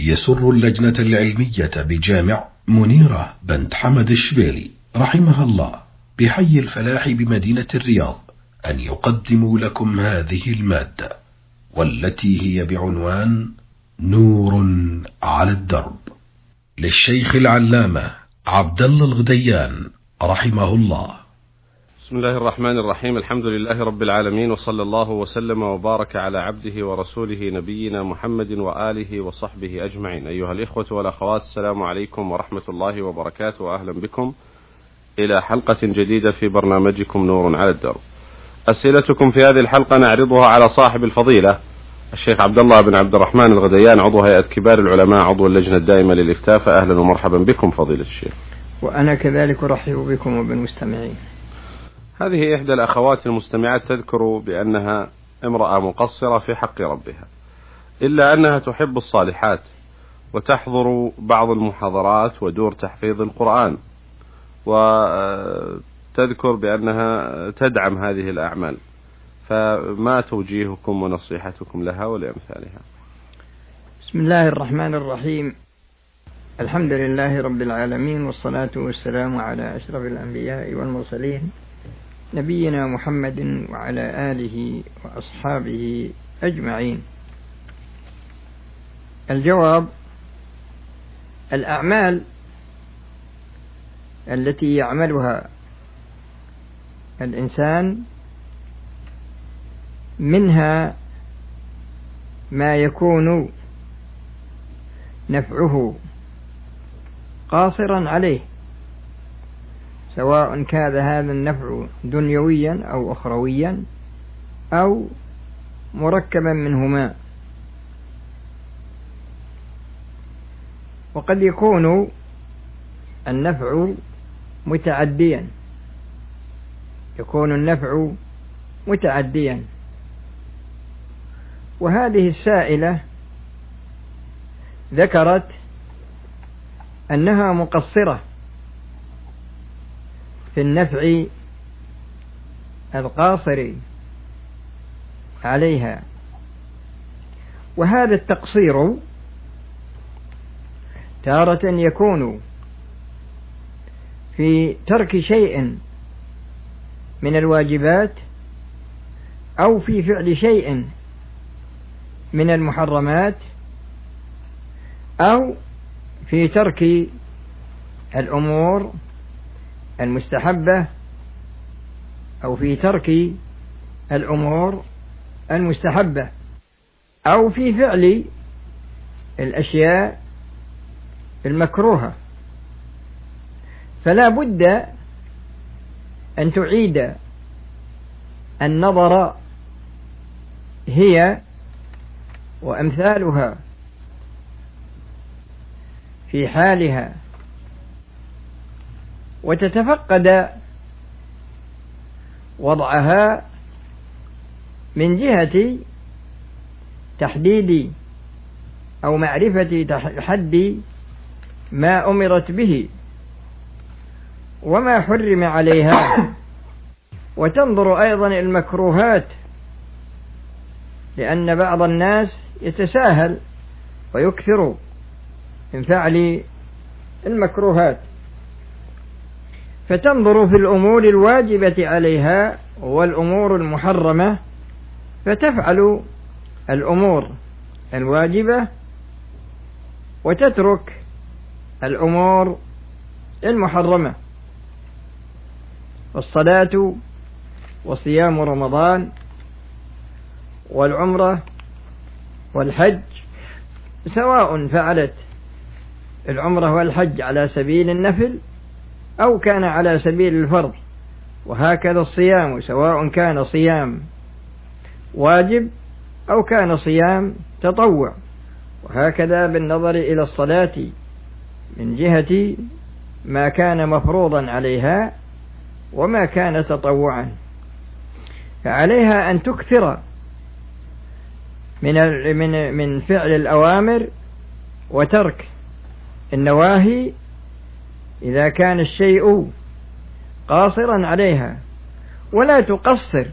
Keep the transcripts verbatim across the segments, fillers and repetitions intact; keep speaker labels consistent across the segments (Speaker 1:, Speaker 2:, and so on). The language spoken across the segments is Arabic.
Speaker 1: يسر اللجنة العلمية بجامع منيرة بنت حمد الشبيلي رحمها الله بحي الفلاح بمدينة الرياض أن يقدموا لكم هذه المادة، والتي هي بعنوان نور على الدرب، للشيخ العلامة عبد الله الغديان رحمه الله.
Speaker 2: بسم الله الرحمن الرحيم. الحمد لله رب العالمين، وصلى الله وسلم وبارك على عبده ورسوله نبينا محمد وآله وصحبه أجمعين. أيها الإخوة والأخوات، السلام عليكم ورحمة الله وبركاته، وأهلا بكم إلى حلقة جديدة في برنامجكم نور على الدرب. أسئلتكم في هذه الحلقة نعرضها على صاحب الفضيلة الشيخ عبد الله بن عبد الرحمن الغديان، عضو هيئة كبار العلماء، عضو اللجنة الدائمة للإفتاء. فأهلا ومرحبا بكم فضيلة الشيخ.
Speaker 3: وأنا كذلك أرحب بكم وبالمستمعين.
Speaker 2: هذه إحدى الأخوات المستمعات تذكر بأنها امرأة مقصرة في حق ربها، إلا أنها تحب الصالحات وتحضر بعض المحاضرات ودور تحفيظ القرآن، وتذكر بأنها تدعم هذه الأعمال، فما توجيهكم ونصيحتكم لها ولأمثالها؟
Speaker 3: بسم الله الرحمن الرحيم. الحمد لله رب العالمين، والصلاة والسلام على أشرف الأنبياء والمرسلين نبينا محمد وعلى آله وأصحابه أجمعين. الجواب: الأعمال التي يعملها الإنسان منها ما يكون نفعه قاصرا عليه، سواء كان هذا النفع دنيويا أو أخرويا أو مركبا منهما. وقد يكون النفع متعديا، يكون النفع متعديا. وهذه السائلة ذكرت أنها مقصرة في النفع القاصر عليها، وهذا التقصير تارة يكون في ترك شيء من الواجبات، أو في فعل شيء من المحرمات، أو في ترك الأمور المستحبة، أو في ترك الأمور المستحبة، أو في فعل الأشياء المكروهة. فلا بد أن تعيد النظر هي وأمثالها في حالها، وتتفقد وضعها من جهة تحديد أو معرفة حد ما أمرت به وما حرم عليها، وتنظر أيضا المكروهات، لأن بعض الناس يتساهل ويكثر من فعل المكروهات، فتنظر في الأمور الواجبة عليها والأمور المحرمة، فتفعل الأمور الواجبة وتترك الأمور المحرمة. والصلاة وصيام رمضان والعمرة والحج، سواء فعلت العمرة والحج على سبيل النفل أو كان على سبيل الفرض، وهكذا الصيام، سواء كان صيام واجب أو كان صيام تطوع، وهكذا بالنظر إلى الصلاة من جهة ما كان مفروضا عليها وما كان تطوعا. فعليها أن تكثر من من من فعل الأوامر وترك النواهي إذا كان الشيء قاصرا عليها، ولا تقصر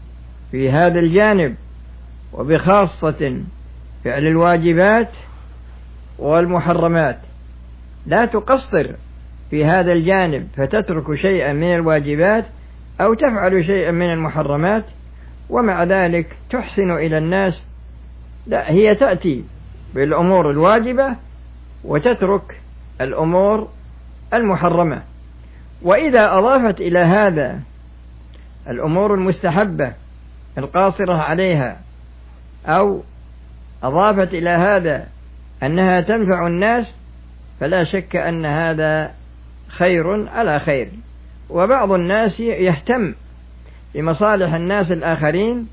Speaker 3: في هذا الجانب، وبخاصة فعل الواجبات والمحرمات، لا تقصر في هذا الجانب فتترك شيئا من الواجبات أو تفعل شيئا من المحرمات ومع ذلك تحسن إلى الناس. لا، هي تأتي بالأمور الواجبة وتترك الأمور المحرمة. وإذا أضافت إلى هذا الأمور المستحبة القاصرة عليها أو أضافت إلى هذا أنها تنفع الناس فلا شك أن هذا خير على خير. وبعض الناس يهتم بمصالح الناس الآخرين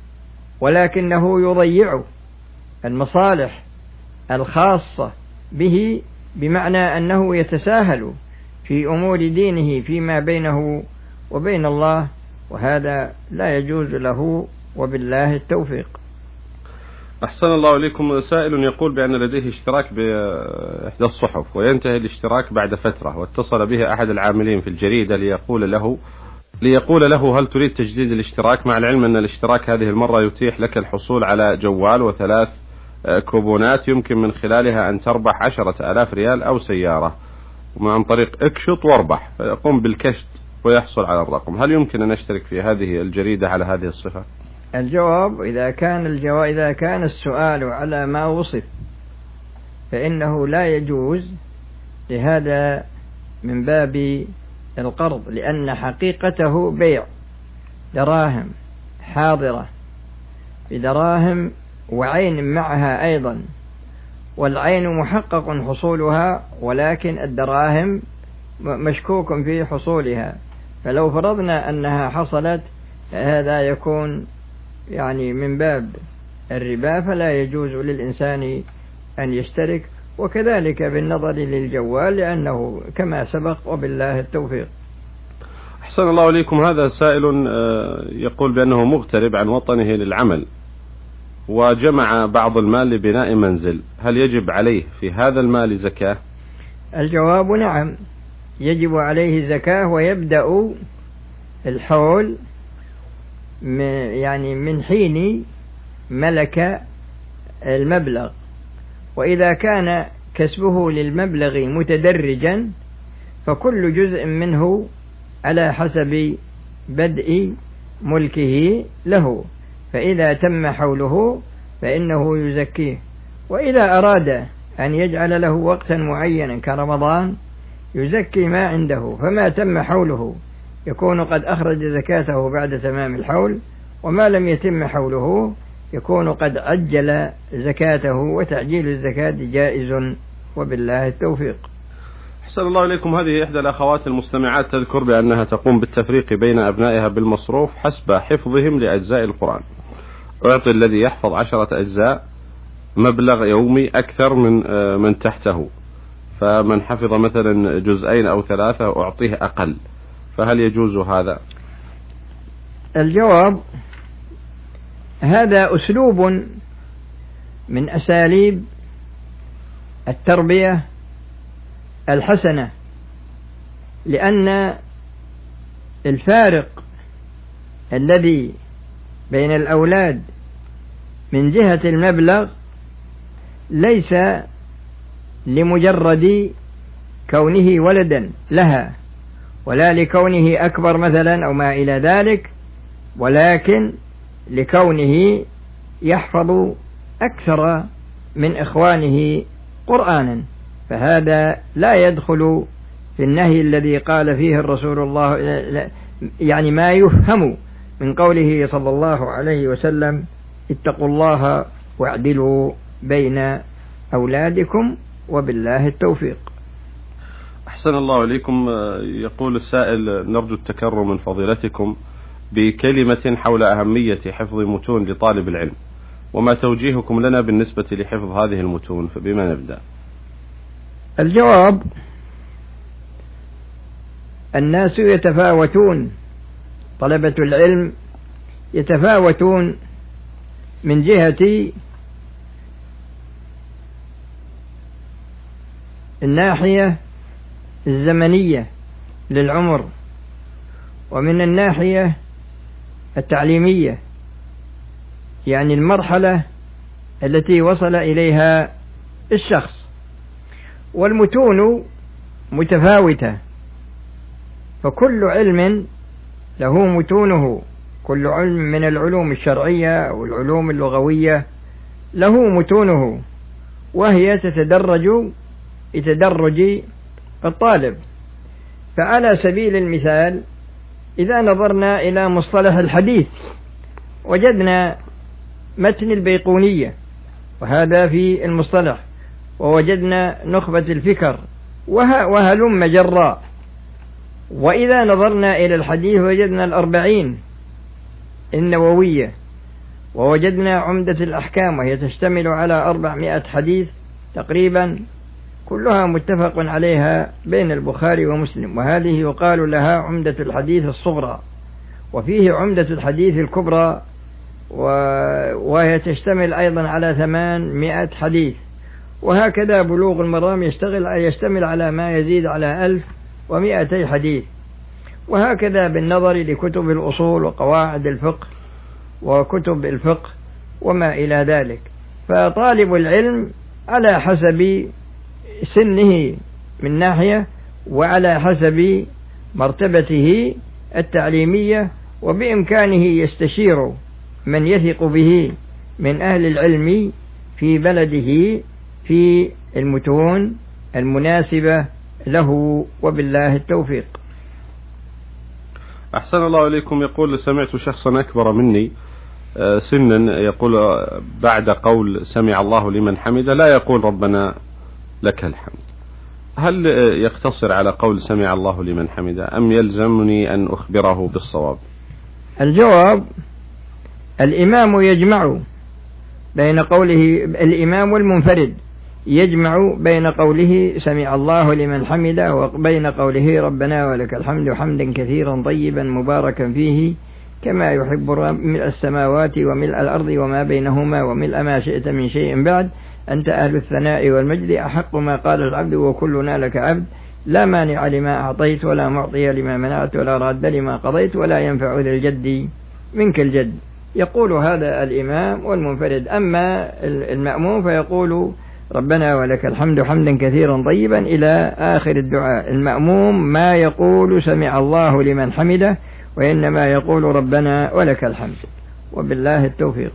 Speaker 3: ولكنه يضيع المصالح الخاصة به، بمعنى أنه يتساهل في أمور دينه فيما بينه وبين الله، وهذا لا يجوز له، وبالله التوفيق.
Speaker 2: أحسن الله إليكم. سائل يقول بأن لديه اشتراك بإحدى الصحف وينتهي الاشتراك بعد فترة، واتصل به أحد العاملين في الجريدة ليقول له ليقول له هل تريد تجديد الاشتراك، مع العلم أن الاشتراك هذه المرة يتيح لك الحصول على جوال وثلاث كوبونات يمكن من خلالها أن تربح عشرة آلاف ريال أو سيارة، وعن طريق اكشط واربح، فيقوم بالكشط ويحصل على الرقم. هل يمكن أن أشترك في هذه الجريدة على هذه الصفة؟
Speaker 3: الجواب إذا كان الجواب إذا كان السؤال على ما وصف فإنه لا يجوز، لهذا من باب القرض، لأن حقيقته بيع دراهم حاضرة بدراهم وعين معها أيضا، والعين محقق حصولها ولكن الدراهم مشكوك في حصولها، فلو فرضنا أنها حصلت هذا يكون يعني من باب الربا، فلا يجوز للإنسان أن يشترك. وكذلك بالنظر للجوال لأنه كما سبق، وبالله التوفيق.
Speaker 2: أحسن الله إليكم. هذا سائل يقول بأنه مغترب عن وطنه للعمل وجمع بعض المال لبناء منزل، هل يجب عليه في هذا المال زكاة؟
Speaker 3: الجواب نعم، يجب عليه زكاة، ويبدأ الحول يعني من حين ملك المبلغ، وإذا كان كسبه للمبلغ متدرجا فكل جزء منه على حسب بدء ملكه له، فإذا تم حوله فإنه يزكيه. وإذا أراد أن يجعل له وقتا معينا كرمضان يزكي ما عنده، فما تم حوله يكون قد أخرج زكاته بعد تمام الحول، وما لم يتم حوله يكون قد عجل زكاته، وتعجيل الزكاة جائز، وبالله التوفيق.
Speaker 2: أحسن الله إليكم. هذه إحدى الأخوات المستمعات تذكر بأنها تقوم بالتفريق بين أبنائها بالمصروف حسب حفظهم لأجزاء القرآن، ويعطي الذي يحفظ عشرة أجزاء مبلغ يومي أكثر من من تحته، فمن حفظ مثلا جزئين أو ثلاثة أعطيه أقل، فهل يجوز هذا؟
Speaker 3: الجواب هذا أسلوب من أساليب التربية الحسنة، لأن الفارق الذي بين الأولاد من جهة المبلغ ليس لمجرد كونه ولدا لها ولا لكونه أكبر مثلا أو ما إلى ذلك، ولكن لكونه يحفظ أكثر من إخوانه قرآنا، فهذا لا يدخل في النهي الذي قال فيه الرسول الله، يعني ما يفهم من قوله صلى الله عليه وسلم اتقوا الله واعدلوا بين أولادكم، وبالله التوفيق.
Speaker 2: أحسن الله إليكم. يقول السائل نرجو التكرم من فضيلتكم بكلمة حول أهمية حفظ متون لطالب العلم، وما توجيهكم لنا بالنسبة لحفظ هذه المتون، فبما نبدأ؟
Speaker 3: الجواب الناس يتفاوتون، طلبة العلم يتفاوتون من جهة الناحية الزمنية للعمر، ومن الناحية التعليمية، يعني المرحلة التي وصل إليها الشخص. والمتون متفاوتة، فكل علم له متونه، كل علم من العلوم الشرعية والعلوم اللغوية له متونه، وهي تتدرج بتدرج الطالب. فعلى سبيل المثال إذا نظرنا إلى مصطلح الحديث وجدنا متن البيقونية، وهذا في المصطلح، ووجدنا نخبة الفكر وهلم جراء. وإذا نظرنا إلى الحديث وجدنا الأربعين النووية، ووجدنا عمدة الأحكام وهي تشتمل على أربعمائة حديث تقريبا، كلها متفق عليها بين البخاري ومسلم، وهذه يقال لها عمدة الحديث الصغرى، وفيه عمدة الحديث الكبرى وهي تشتمل أيضا على ثمانمائة حديث، وهكذا بلوغ المرام يشتغل يشتمل على ما يزيد على ألف ومائتي حديث، وهكذا بالنظر لكتب الأصول وقواعد الفقه وكتب الفقه وما إلى ذلك. فطالب العلم على حسب سنه من ناحية، وعلى حسب مرتبته التعليمية، وبإمكانه يستشير من يثق به من أهل العلم في بلده في المتون المناسبة له، وبالله التوفيق.
Speaker 2: أحسن الله إليكم. يقول سمعت شخصا أكبر مني سنا يقول بعد قول سمع الله لمن حمده لا يقول ربنا لك الحمد، هل يقتصر على قول سمع الله لمن حمده أم يلزمني أن أخبره بالصواب؟
Speaker 3: الجواب: الإمام يجمع بين قوله الإمام والمنفرد يجمع بين قوله سمع الله لمن حمده وبين قوله ربنا ولك الحمد حمدا كثيرا طيبا مباركا فيه كما يحب ملء السماوات وملء الأرض وما بينهما وملء ما شئت من شيء بعد، أنت أهل الثناء والمجد، أحق ما قال العبد وكلنا لك عبد، لا مانع لما أعطيت ولا معطي لما منعت ولا راد لما قضيت ولا ينفع ذا الجد منك الجد. يقول هذا الإمام والمنفرد. أما المأموم فيقول ربنا ولك الحمد حمدا كثيرا طيبا إلى آخر الدعاء. المأموم ما يقول سمع الله لمن حمده، وإنما يقول ربنا ولك الحمد، وبالله التوفيق.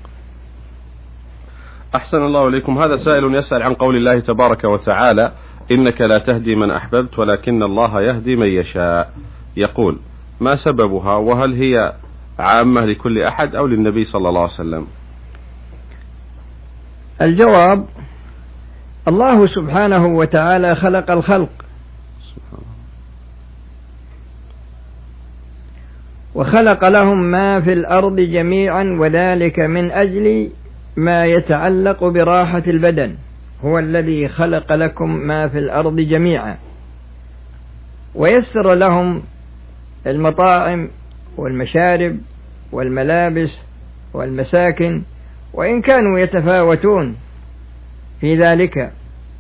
Speaker 2: أحسن الله إليكم. هذا سائل يسأل عن قول الله تبارك وتعالى إنك لا تهدي من أحببت ولكن الله يهدي من يشاء، يقول ما سببها، وهل هي عامة لكل أحد أو للنبي صلى الله عليه وسلم؟
Speaker 3: الجواب: الله سبحانه وتعالى خلق الخلق وخلق لهم ما في الأرض جميعا، وذلك من أجل ما يتعلق براحة البدن. هو الذي خلق لكم ما في الأرض جميعا، ويسر لهم المطاعم والمشارب والملابس والمساكن، وإن كانوا يتفاوتون في ذلك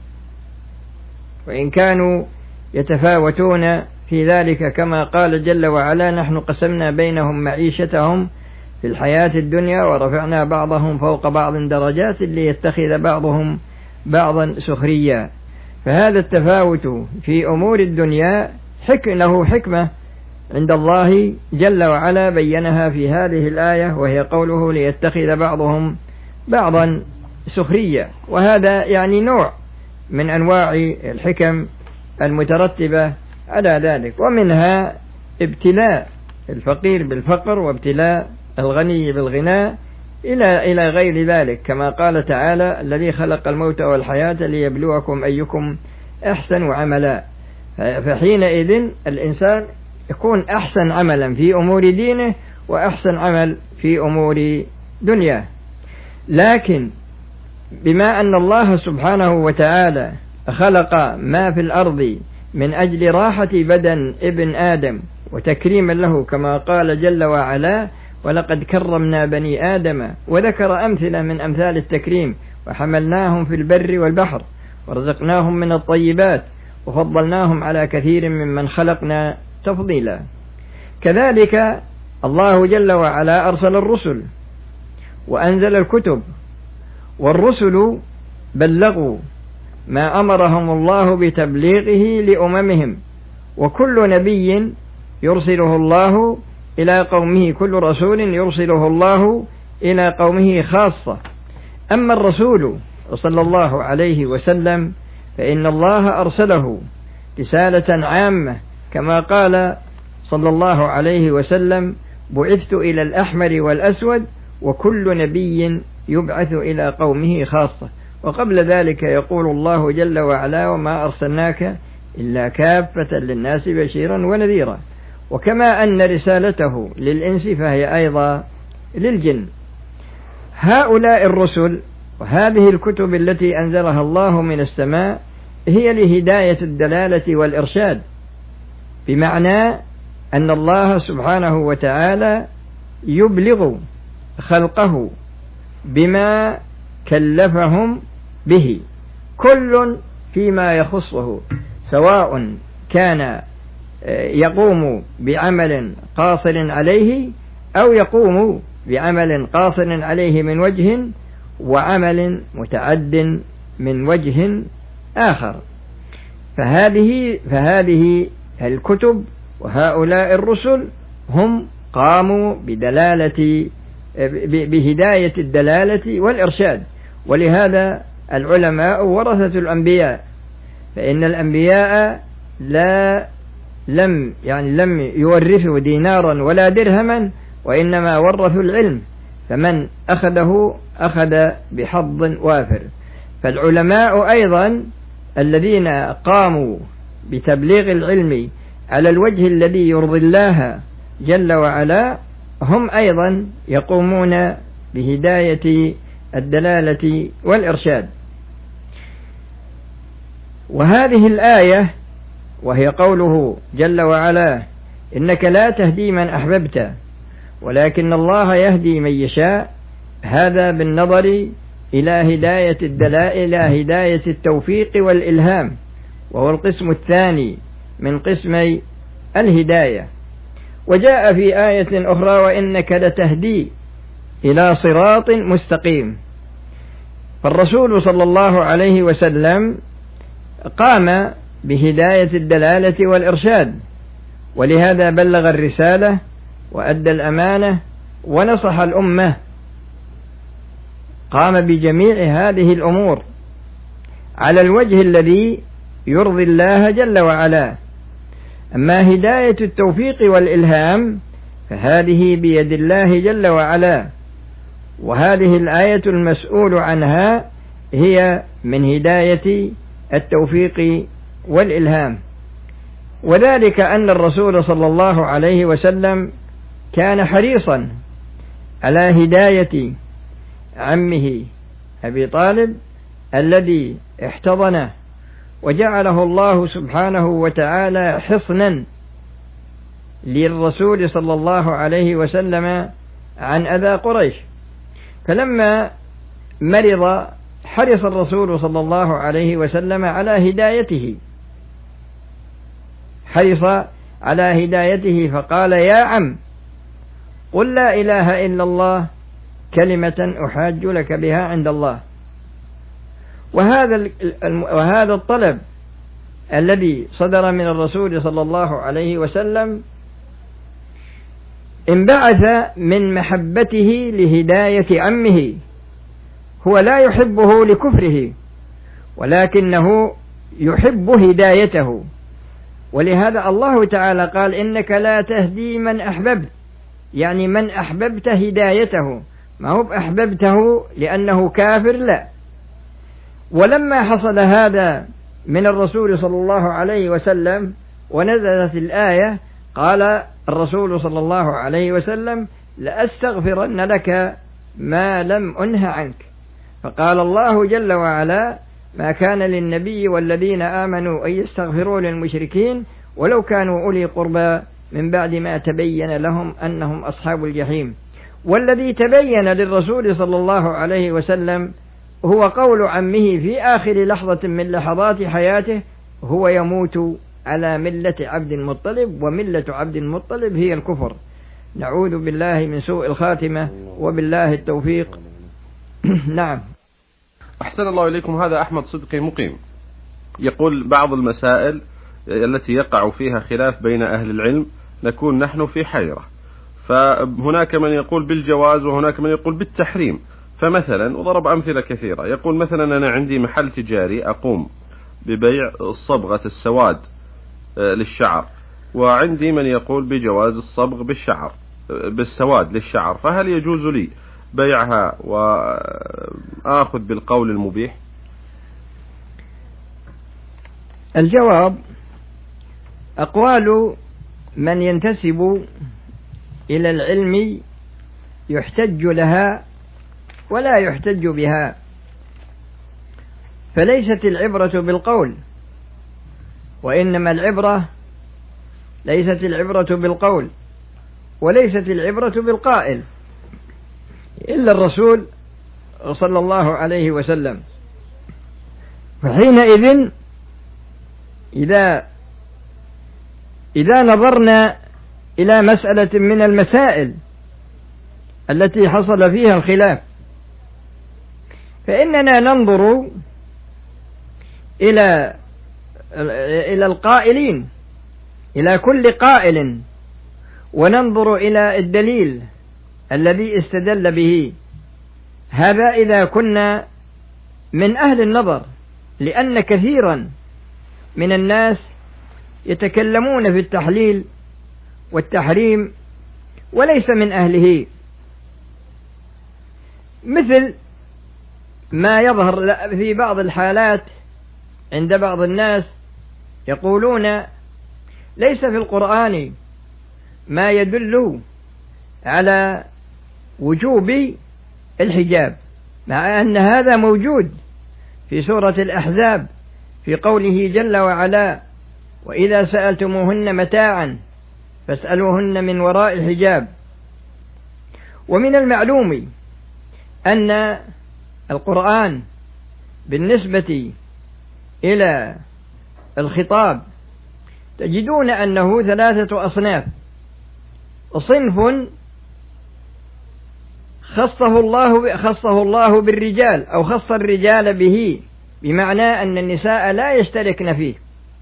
Speaker 3: وإن كانوا يتفاوتون في ذلك كما قال جل وعلا نحن قسمنا بينهم معيشتهم في الحياة الدنيا ورفعنا بعضهم فوق بعض درجات ليتخذ بعضهم بعضا سخريا. فهذا التفاوت في أمور الدنيا حك له حكمة عند الله جل وعلا بينها في هذه الآية، وهي قوله ليتخذ بعضهم بعضا سخريا، وهذا يعني نوع من أنواع الحكم المترتبة على ذلك. ومنها ابتلاء الفقير بالفقر وابتلاء الغني بالغناء إلى إلى غير ذلك، كما قال تعالى الذي خلق الموت والحياة ليبلوكم أيكم أحسن عملا. فحينئذ الإنسان يكون أحسن عملا في أمور دينه وأحسن عمل في أمور دنياه. لكن بما أن الله سبحانه وتعالى خلق ما في الأرض من أجل راحة بدن ابن آدم وتكريما له، كما قال جل وعلا ولقد كرمنا بني آدم، وذكر أمثلة من أمثال التكريم وحملناهم في البر والبحر ورزقناهم من الطيبات وفضلناهم على كثير ممن خلقنا تفضيلا. كذلك الله جل وعلا أرسل الرسل وأنزل الكتب، والرسل بلغوا ما أمرهم الله بتبليغه لأممهم، وكل نبي يرسله الله إلى قومه، كل رسول يرسله الله إلى قومه خاصة. أما الرسول صلى الله عليه وسلم فإن الله أرسله رسالة عامة، كما قال صلى الله عليه وسلم: بعثت إلى الأحمر والأسود، وكل نبي يبعث إلى قومه خاصة. وقبل ذلك يقول الله جل وعلا: وما أرسلناك إلا كافة للناس بشيرا ونذيرا. وكما أن رسالته للإنس فهي أيضا للجن. هؤلاء الرسل وهذه الكتب التي أنزلها الله من السماء هي لهداية الدلالة والإرشاد، بمعنى أن الله سبحانه وتعالى يبلغ خلقه بما كلفهم به، كل فيما يخصه، سواء كان يقوم بعمل قاصر عليه أو يقوم بعمل قاصر عليه من وجه، وعمل متعد من وجه آخر. فهذه فهذه الكتب وهؤلاء الرسل هم قاموا بدلالة بهداية الدلالة والإرشاد. ولهذا العلماء ورثة الأنبياء، فإن الأنبياء لا لم يعني لم يورثوا دينارا ولا درهما، وإنما ورثوا العلم، فمن أخذه أخذ بحظ وافر. فالعلماء أيضا الذين قاموا بتبليغ العلم على الوجه الذي يرضي الله جل وعلا هم أيضا يقومون بهداية الدلالة والإرشاد. وهذه الآية وهي قوله جل وعلا: إنك لا تهدي من أحببت ولكن الله يهدي من يشاء، هذا بالنظر إلى هداية الدلائل، إلى هداية التوفيق والإلهام، وهو القسم الثاني من قسمي الهداية. وجاء في آية أخرى: وإنك لتهدي إلى صراط مستقيم. فالرسول صلى الله عليه وسلم قام بهداية الدلالة والإرشاد، ولهذا بلغ الرسالة وأدى الأمانة ونصح الأمة، قام بجميع هذه الأمور على الوجه الذي يرضي الله جل وعلا. أما هداية التوفيق والإلهام فهذه بيد الله جل وعلا، وهذه الآية المسؤول عنها هي من هداية التوفيق والإلهام. وذلك أن الرسول صلى الله عليه وسلم كان حريصا على هداية عمه أبي طالب الذي احتضنه، وجعله الله سبحانه وتعالى حصنا للرسول صلى الله عليه وسلم عن أذى قريش. فلما مرض حرص الرسول صلى الله عليه وسلم على هدايته، حرص على هدايته فقال: يا عم قل لا إله إلا الله كلمة أحاج لك بها عند الله. وهذا وهذا الطلب الذي صدر من الرسول صلى الله عليه وسلم انبعث من محبته لهداية عمه، هو لا يحبه لكفره ولكنه يحب هدايته. ولهذا الله تعالى قال: إنك لا تهدي من أحببت، يعني من أحببت هدايته، ما هو أحببته لأنه كافر، لا. ولما حصل هذا من الرسول صلى الله عليه وسلم ونزلت الآية، قال الرسول صلى الله عليه وسلم: لأستغفرن لك ما لم أنه عنك. فقال الله جل وعلا: ما كان للنبي والذين آمنوا أن يستغفروا للمشركين ولو كانوا أولي قربى من بعد ما تبين لهم أنهم أصحاب الجحيم. والذي تبين للرسول صلى الله عليه وسلم هو قول عمه في آخر لحظة من لحظات حياته: هو يموت على ملة عبد المطلب، وملة عبد المطلب هي الكفر. نعوذ بالله من سوء الخاتمة، وبالله التوفيق. نعم.
Speaker 2: أحسن الله إليكم. هذا أحمد صدقي مقيم يقول بعض المسائل التي يقع فيها خلاف بين أهل العلم نكون نحن في حيرة، فهناك من يقول بالجواز وهناك من يقول بالتحريم. فمثلا وضرب أمثلة كثيرة، يقول مثلا أنا عندي محل تجاري أقوم ببيع صبغة السواد للشعر، وعندي من يقول بجواز الصبغ بالشعر بالسواد للشعر، فهل يجوز لي بيعها وآخذ بالقول المبيح؟
Speaker 3: الجواب: أقوال من ينتسب إلى العلم يحتج لها ولا يحتج بها، فليست العبرة بالقول، وإنما العبرة ليست العبرة بالقول وليست العبرة بالقائل إلا الرسول صلى الله عليه وسلم. فحينئذ إذا إذا نظرنا إلى مسألة من المسائل التي حصل فيها الخلاف، فإننا ننظر إلى إلى القائلين، إلى كل قائل، وننظر إلى الدليل الذي استدل به. هذا إذا كنا من أهل النظر، لأن كثيرا من الناس يتكلمون في التحليل والتحريم وليس من أهله، مثل ما يظهر في بعض الحالات عند بعض الناس، يقولون ليس في القرآن ما يدل على وجوب الحجاب، مع أن هذا موجود في سورة الأحزاب في قوله جل وعلا: وإذا سألتموهن متاعا فاسألوهن من وراء حجاب. ومن المعلوم أن القرآن بالنسبة إلى الخطاب تجدون أنه ثلاثة أصناف: صنف خصه الله خصه الله بالرجال أو خص الرجال به، بمعنى أن النساء لا يشتركن فيه،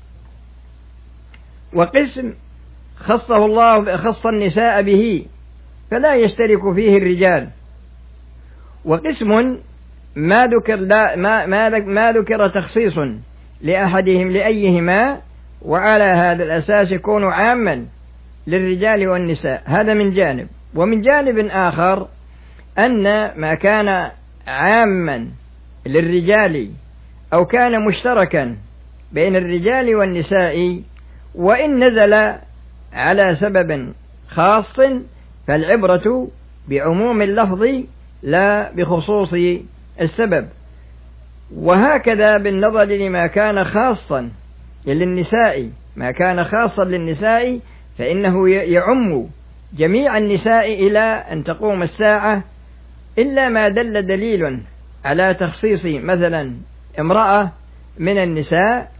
Speaker 3: وقسم خصه الله خص النساء به فلا يشترك فيه الرجال، وقسم ما ذكر لا ما ما ما ذكر تخصيص لأحدهم لأيهما، وعلى هذا الأساس يكون عاما للرجال والنساء. هذا من جانب. ومن جانب آخر أن ما كان عاما للرجال أو كان مشتركا بين الرجال والنساء وإن نزل على سبب خاص فالعبرة بعموم اللفظ لا بخصوص السبب. وهكذا بالنظر لما كان خاصا للنساء، ما كان خاصا للنساء فإنه يعم جميع النساء إلى أن تقوم الساعة، إلا ما دل دليل على تخصيص مثلا امرأة من النساء،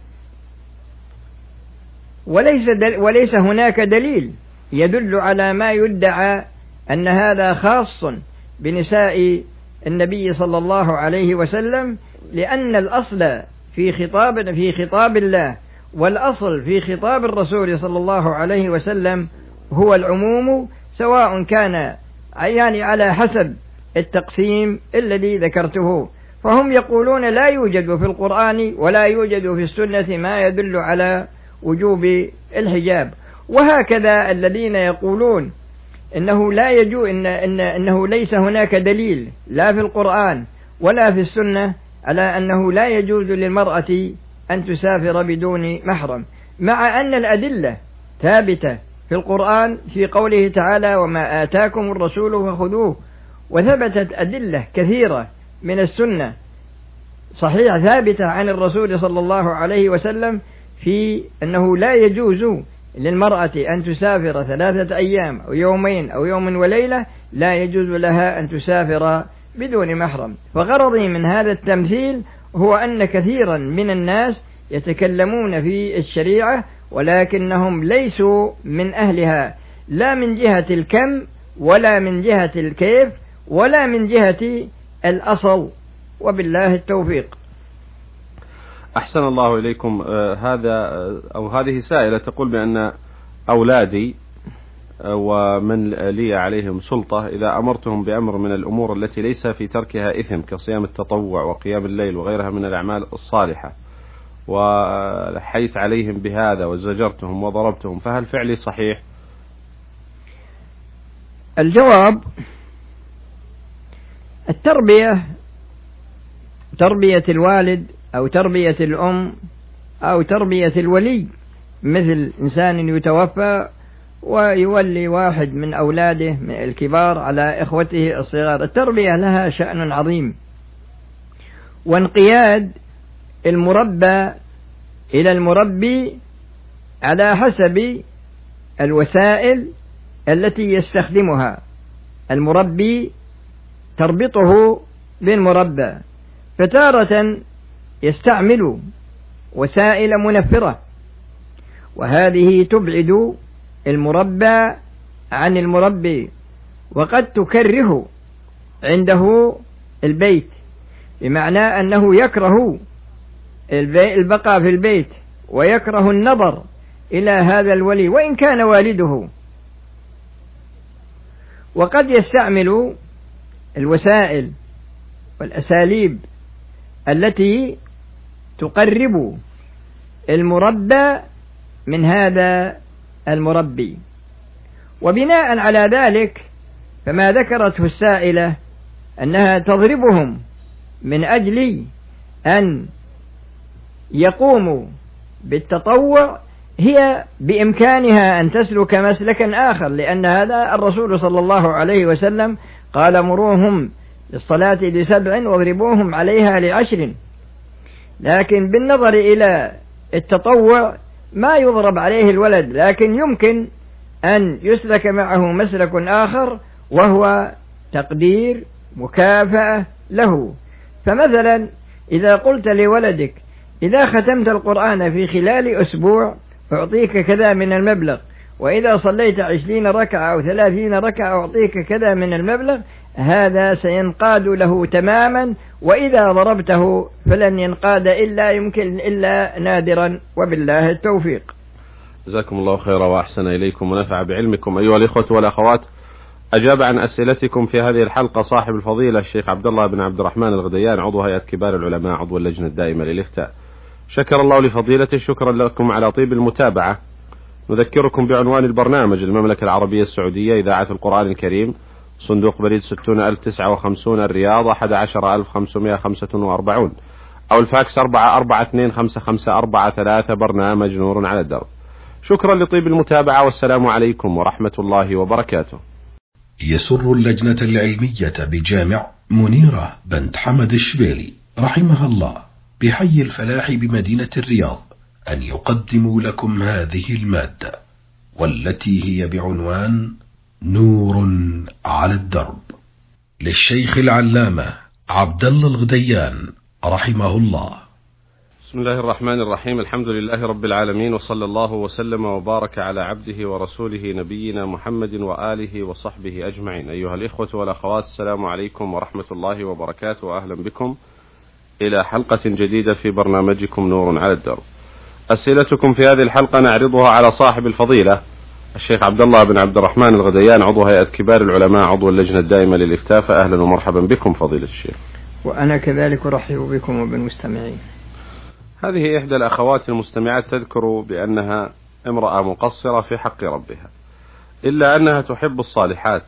Speaker 3: وليس, وليس هناك دليل يدل على ما يدعى أن هذا خاص بنساء النبي صلى الله عليه وسلم، لأن الأصل في خطاب في خطاب الله والأصل في خطاب الرسول صلى الله عليه وسلم هو العموم، سواء كان يعني على حسب التقسيم الذي ذكرته. فهم يقولون لا يوجد في القرآن ولا يوجد في السنة ما يدل على وجوب الحجاب. وهكذا الذين يقولون إنه لا يجوز إن إن إنه ليس هناك دليل لا في القرآن ولا في السنة على أنه لا يجوز للمرأة أن تسافر بدون محرم، مع أن الأدلة ثابتة في القرآن في قوله تعالى: وما آتاكم الرسول فخذوه، وثبتت أدلة كثيرة من السنة صحيح ثابتة عن الرسول صلى الله عليه وسلم في أنه لا يجوز للمرأة أن تسافر ثلاثة أيام أو يومين أو يوم وليلة، لا يجوز لها أن تسافر بدون محرم. فغرضي من هذا التمثيل هو أن كثيرا من الناس يتكلمون في الشريعة ولكنهم ليسوا من أهلها، لا من جهة الكم ولا من جهة الكيف ولا من جهة الأصل، وبالله التوفيق.
Speaker 2: أحسن الله إليكم. آه هذا آه أو هذه سائلة تقول بأن أولادي آه ومن لي عليهم سلطة إذا أمرتهم بأمر من الأمور التي ليس في تركها إثم كصيام التطوع وقيام الليل وغيرها من الأعمال الصالحة وحيت عليهم بهذا وزجرتهم وضربتهم، فهل فعلي صحيح؟
Speaker 3: الجواب: التربية، تربية الوالد أو تربية الأم أو تربية الولي، مثل إنسان يتوفى ويولي واحد من أولاده من الكبار على إخوته الصغار، التربية لها شأن عظيم، وانقياد المربى إلى المربي على حسب الوسائل التي يستخدمها المربي تربطه بالمربى، فتارة يستعمل وسائل منفرة، وهذه تبعد المربى عن المربي، وقد تكره عنده البيت، بمعنى أنه يكره البقاء في البيت ويكره النظر إلى هذا الولي وإن كان والده، وقد يستعمل الوسائل والأساليب التي تقرب المربى من هذا المربي. وبناء على ذلك فما ذكرته السائلة أنها تضربهم من أجل أن يقوموا بالتطوع، هي بإمكانها أن تسلك مسلكا آخر، لأن هذا الرسول صلى الله عليه وسلم قال: مروهم للصلاة لسبع واضربوهم عليها لعشر. لكن بالنظر إلى التطوع ما يضرب عليه الولد، لكن يمكن أن يسلك معه مسلك آخر، وهو تقدير مكافأة له. فمثلا إذا قلت لولدك: إذا ختمت القرآن في خلال أسبوع أعطيك كذا من المبلغ، وإذا صليت عشرين ركعة أو ثلاثين ركعة أعطيك كذا من المبلغ، هذا سينقاد له تماما، وإذا ضربته فلن ينقاد إلا يمكن إلا نادرا، وبالله التوفيق.
Speaker 2: جزاكم الله خيرا وأحسن إليكم ونفع بعلمكم. أيها الإخوة والأخوات، أجاب عن أسئلتكم في هذه الحلقة صاحب الفضيلة الشيخ عبد الله بن عبد الرحمن الغديان، عضو هيئة كبار العلماء، عضو اللجنة الدائمة للإفتاء. شكر الله لفضيلته، شكرا لكم على طيب المتابعة. نذكركم بعنوان البرنامج: المملكة العربية السعودية، إذاعة القرآن الكريم، صندوق بريد ستون ألف وتسعة وخمسين الرياض، أحد عشر ألف وخمسمائة وخمسة وأربعين، أو الفاكس أربعة أربعة اثنين خمسة خمسة أربعة ثلاثة. برنامج نور على الدرب. شكرا لطيب المتابعة، والسلام عليكم ورحمة الله وبركاته.
Speaker 1: يسر اللجنة العلمية بجامع منيرة بنت حمد الشبيلي رحمها الله بحي الفلاح بمدينة الرياض أن يقدموا لكم هذه المادة، والتي هي بعنوان نور على الدرب، للشيخ العلامة عبد الله الغديان رحمه الله.
Speaker 2: بسم الله الرحمن الرحيم. الحمد لله رب العالمين، وصلى الله وسلم وبارك على عبده ورسوله نبينا محمد وآله وصحبه أجمعين. أيها الإخوة والأخوات، السلام عليكم ورحمة الله وبركاته، وأهلا بكم إلى حلقة جديدة في برنامجكم نور على الدرب. أسئلتكم في هذه الحلقة نعرضها على صاحب الفضيلة الشيخ عبد الله بن عبد الرحمن الغديان، عضو هيئة كبار العلماء، عضو اللجنة الدائمة للإفتاء. فأهلا ومرحبا بكم فضيلة الشيخ.
Speaker 3: وأنا كذلك أرحب بكم وبالمستمعين.
Speaker 2: هذه إحدى الأخوات المستمعات تذكر بأنها امرأة مقصرة في حق ربها، إلا أنها تحب الصالحات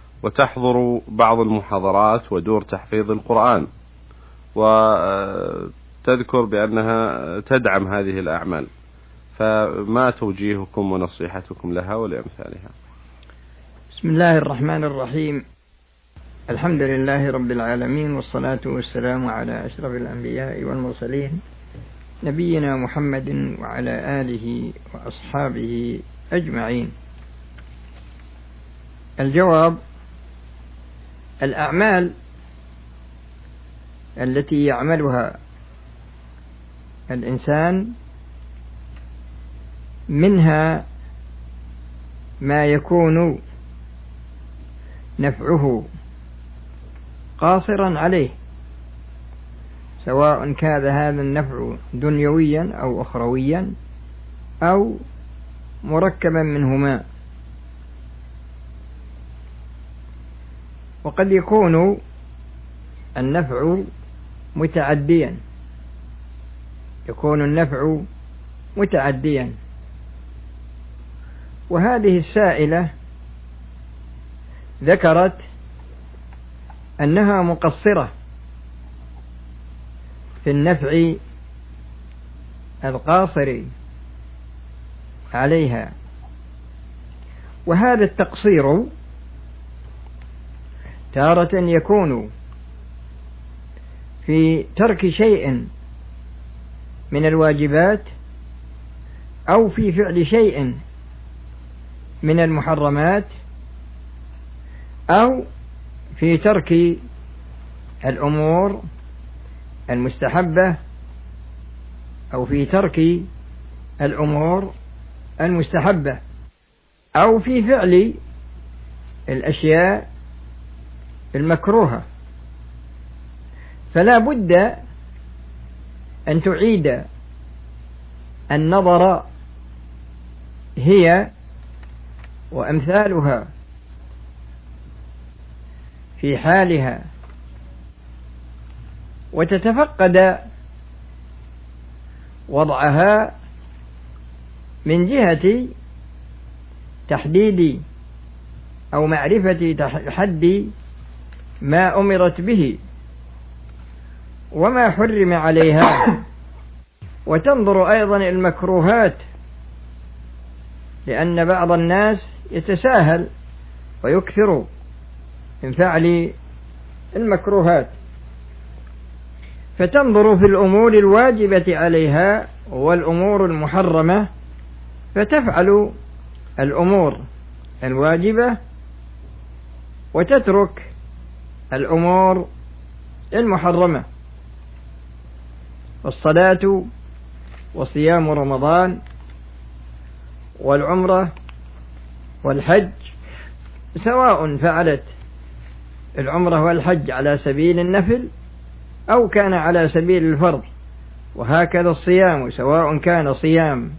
Speaker 2: وتحضر بعض المحاضرات ودور تحفيظ القرآن، وتذكر بأنها تدعم هذه الأعمال، فما توجيهكم ونصيحتكم لها ولأمثالها؟
Speaker 3: بسم الله الرحمن الرحيم. الحمد لله رب العالمين، والصلاة والسلام على أشرف الأنبياء والمرسلين، نبينا محمد وعلى آله وأصحابه أجمعين. الجواب: الأعمال التي يعملها الإنسان منها ما يكون نفعه قاصرا عليه، سواء كان هذا النفع دنيويا أو أخرويا أو مركبا منهما. وقد يكون النفع متعديا يكون النفع متعديا وهذه السائلة ذكرت أنها مقصرة في النفع القاصر عليها، وهذا التقصير تارة يكون في ترك شيء من الواجبات أو في فعل شيء من المحرمات أو في ترك الأمور المستحبة أو في ترك الأمور المستحبة أو في فعل الأشياء المكروهة. فلا بد أن تعيد النظر هي وأمثالها في حالها وتتفقد وضعها من جهة تحديد أو معرفة حد ما أمرت به وما حرم عليها، وتنظر أيضا المكروهات، لأن بعض الناس يتساهل ويكثر من فعل المكروهات، فتنظر في الأمور الواجبة عليها والأمور المحرمة فتفعل الأمور الواجبة وتترك الأمور المحرمة. والصلاة وصيام رمضان والعمرة والحج سواء فعلت العمرة والحج على سبيل النفل أو كان على سبيل الفرض، وهكذا الصيام سواء كان صيام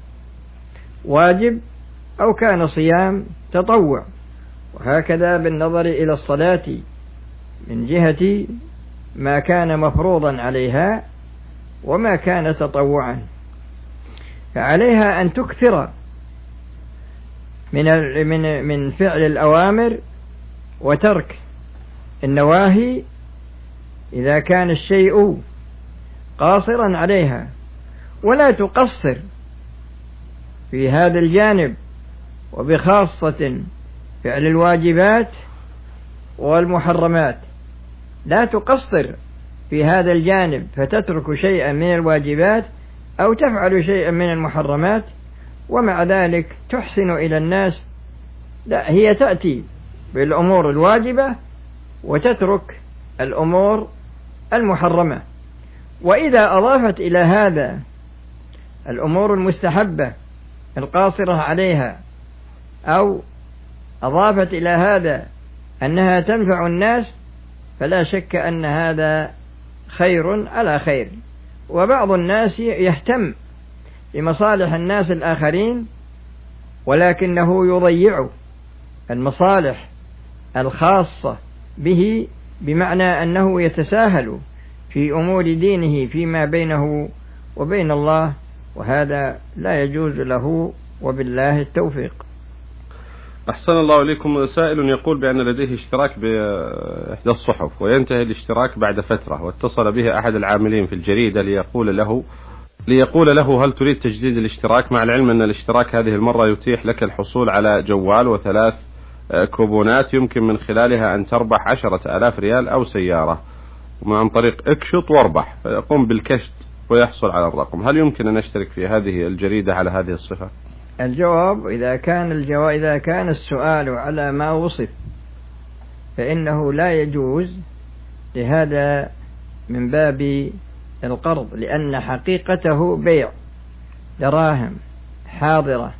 Speaker 3: واجب أو كان صيام تطوع، وهكذا بالنظر إلى الصلاة من جهة ما كان مفروضا عليها وما كان تطوعا، فعليها أن تكثر من من من فعل الأوامر وترك النواهي إذا كان الشيء قاصرا عليها، ولا تقصر في هذا الجانب، وبخاصة فعل الواجبات والمحرمات لا تقصر في هذا الجانب فتترك شيئا من الواجبات أو تفعل شيئا من المحرمات ومع ذلك تحسن إلى الناس. لا، هي تأتي بالأمور الواجبة وتترك الأمور المحرمة. وإذا أضافت إلى هذا الأمور المستحبة القاصرة عليها أو أضافت إلى هذا أنها تنفع الناس فلا شك أن هذا خير على خير. وبعض الناس يهتم بمصالح الناس الآخرين ولكنه يضيع المصالح الخاصة به، بمعنى أنه يتساهل في أمور دينه فيما بينه وبين الله، وهذا لا يجوز له، وبالله التوفيق.
Speaker 2: أحسن الله إليكم. سائل يقول بأن لديه اشتراك بإحدى الصحف وينتهي الاشتراك بعد فترة، واتصل به أحد العاملين في الجريدة ليقول له ليقول له هل تريد تجديد الاشتراك، مع العلم أن الاشتراك هذه المرة يتيح لك الحصول على جوال وثلاث كوبونات يمكن من خلالها أن تربح عشرة آلاف ريال أو سيارة، وعن طريق اكشط واربح، فيقوم بالكشط ويحصل على الرقم. هل يمكن أن نشترك في هذه الجريدة على هذه الصفة؟
Speaker 3: الجواب إذا كان الجواب إذا كان السؤال على ما وصف فإنه لا يجوز لهذا من باب القرض، لأن حقيقته بيع دراهم حاضرة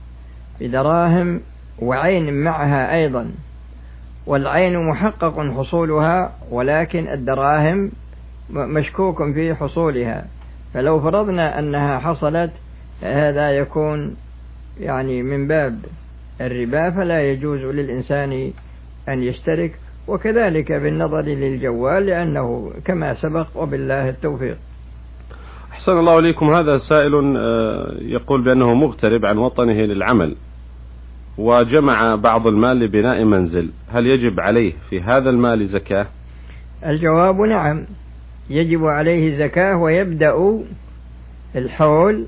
Speaker 3: بدراهم وعين معها أيضا، والعين محقق حصولها ولكن الدراهم مشكوك في حصولها، فلو فرضنا أنها حصلت هذا يكون يعني من باب الربا، فلا يجوز للإنسان أن يشترك، وكذلك بالنظر للجوال لأنه كما سبق، وبالله التوفيق.
Speaker 2: أحسن الله إليكم. هذا سائل يقول بأنه مغترب عن وطنه للعمل وجمع بعض المال لبناء منزل، هل يجب عليه في هذا المال زكاة؟
Speaker 3: الجواب نعم، يجب عليه زكاة، ويبدأ الحول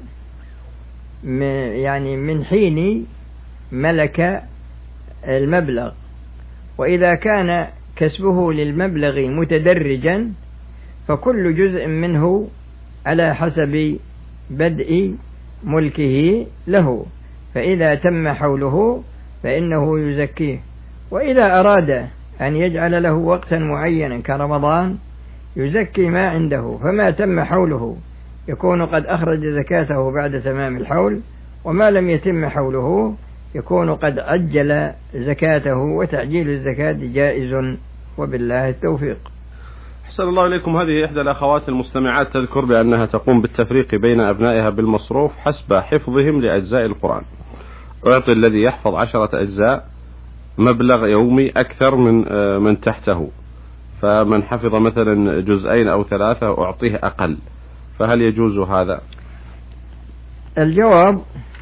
Speaker 3: يعني من حين ملك المبلغ، وإذا كان كسبه للمبلغ متدرجا فكل جزء منه على حسب بدء ملكه له، فإذا تم حوله فإنه يزكيه. وإذا أراد أن يجعل له وقتا معينا كرمضان يزكي ما عنده، فما تم حوله يكون قد أخرج زكاته بعد تمام الحول، وما لم يتم حوله يكون قد عجل زكاته، وتعجيل الزكاة جائز، وبالله التوفيق.
Speaker 2: أحسن الله إليكم. هذه إحدى الأخوات المستمعات تذكر بأنها تقوم بالتفريق بين أبنائها بالمصروف حسب حفظهم لأجزاء القرآن. أعطي الذي يحفظ عشرة أجزاء مبلغ يومي أكثر من من تحته، فمن حفظ مثلا جزئين أو ثلاثة أعطيه أقل، فهل يجوز هذا؟
Speaker 3: الجواب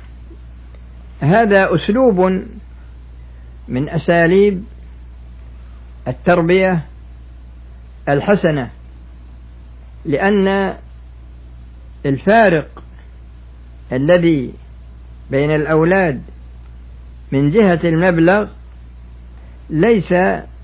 Speaker 3: هذا أسلوب من أساليب التربية الحسنة، لأن الفارق الذي بين الأولاد من جهة المبلغ ليس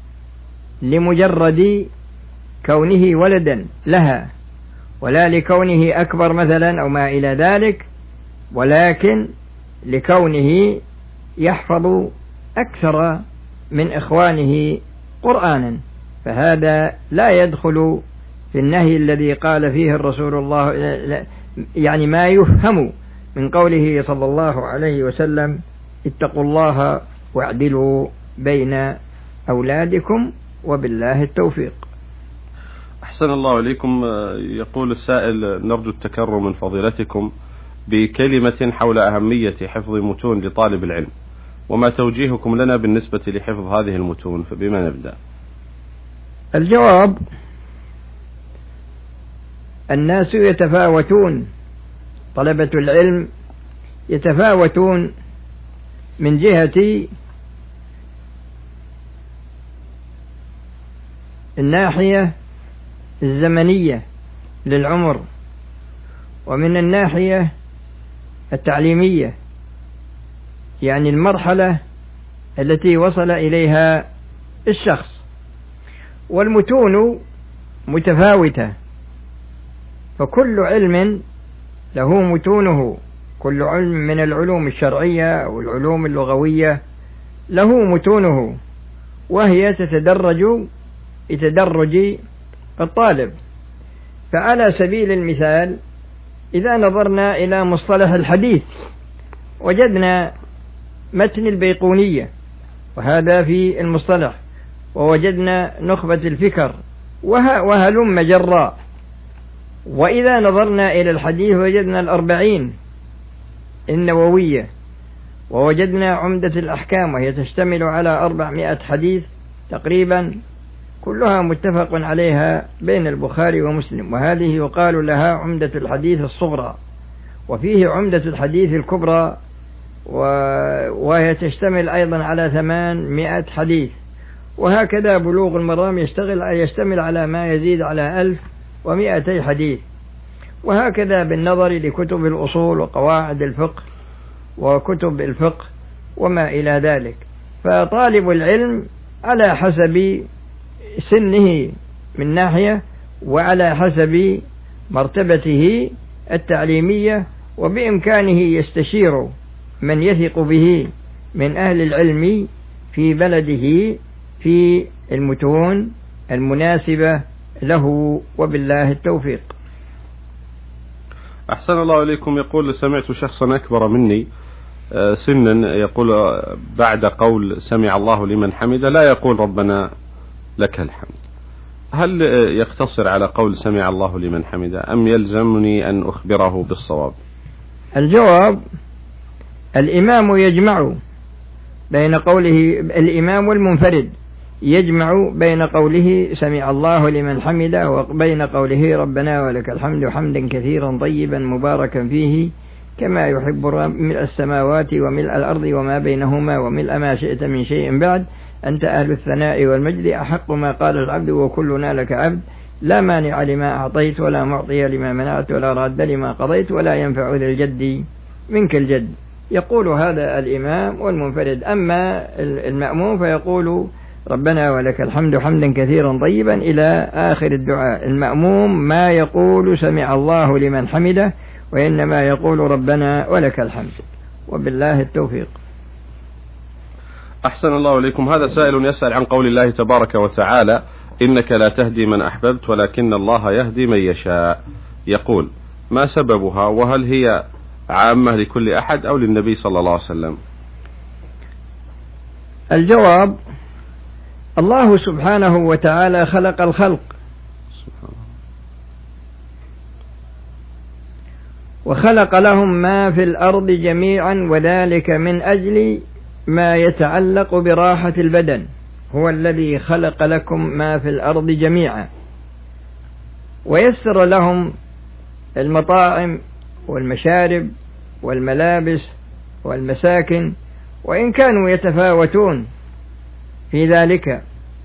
Speaker 3: لمجرد كونه ولدا لها ولا لكونه أكبر مثلا أو ما إلى ذلك، ولكن لكونه يحفظ أكثر من إخوانه قرآنا، فهذا لا يدخل في النهي الذي قال فيه الرسول الله، يعني ما يفهم من قوله صلى الله عليه وسلم اتقوا الله واعدلوا بين أولادكم، وبالله التوفيق.
Speaker 2: أحسن الله إليكم. يقول السائل نرجو التكرم من فضيلتكم بكلمة حول أهمية حفظ متون لطالب العلم، وما توجيهكم لنا بالنسبة لحفظ هذه المتون، فبما نبدأ؟
Speaker 3: الجواب الناس يتفاوتون، طلبة العلم يتفاوتون من جهة الناحية الزمنية للعمر، ومن الناحية التعليمية، يعني المرحلة التي وصل إليها الشخص، والمتون متفاوتة، فكل علم له متونه، كل علم من العلوم الشرعية أو العلوم اللغوية له متونه، وهي تتدرج بتدرج الطالب. فعلى سبيل المثال إذا نظرنا إلى مصطلح الحديث وجدنا متن البيقونية، وهذا في المصطلح، ووجدنا نخبة الفكر وهلم جراء. وإذا نظرنا إلى الحديث وجدنا الأربعين النووية، ووجدنا عمدة الأحكام، وهي تشتمل على أربعمائة حديث تقريبا، كلها متفق عليها بين البخاري ومسلم، وهذه يقال لها عمدة الحديث الصغرى. وفيه عمدة الحديث الكبرى، وهي تشتمل أيضا على ثمانمائة حديث. وهكذا بلوغ المرام يشتغل يشتمل على ما يزيد على ألف ومائتي حديث. وهكذا بالنظر لكتب الأصول وقواعد الفقه وكتب الفقه وما إلى ذلك. فطالب العلم على حسب سنه من ناحية، وعلى حسب مرتبته التعليمية، وبإمكانه يستشير من يثق به من أهل العلم في بلده في المتون المناسبة له، وبالله التوفيق.
Speaker 2: أحسن الله إليكم. يقول سمعت شخصا أكبر مني سنا يقول بعد قول سمع الله لمن حمده لا يقول ربنا لك الحمد، هل يقتصر على قول سمع الله لمن حمده أم يلزمني أن أخبره بالصواب؟
Speaker 3: الجواب: الإمام يجمع بين قوله الإمام والمنفرد يجمع بين قوله سمع الله لمن حمده وبين قوله ربنا ولك الحمد حمدا كثيرا طيبا مباركا فيه كما يحب ملء السماوات وملء الأرض وما بينهما وملء ما شئت من شيء بعد أنت أهل الثناء والمجد أحق ما قال العبد وكلنا لك عبد لا مانع لما أعطيت ولا معطي لما منعت ولا راد لما قضيت ولا ينفع ذا الجد منك الجد. يقول هذا الإمام والمنفرد. أما المأموم فيقول ربنا ولك الحمد حمدا كثيرا طيبا إلى آخر الدعاء. المأموم ما يقول سمع الله لمن حمده وإنما يقول ربنا ولك الحمد، وبالله التوفيق.
Speaker 2: أحسن الله إليكم. هذا سائل يسأل عن قول الله تبارك وتعالى إنك لا تهدي من أحببت ولكن الله يهدي من يشاء. يقول: ما سببها، وهل هي عامة لكل أحد أو للنبي صلى الله عليه وسلم؟
Speaker 3: الجواب: الله سبحانه وتعالى خلق الخلق وخلق لهم ما في الأرض جميعا، وذلك من أجل ما يتعلق براحة البدن. هو الذي خلق لكم ما في الأرض جميعا ويسر لهم المطاعم والمشارب والملابس والمساكن، وإن كانوا يتفاوتون في ذلك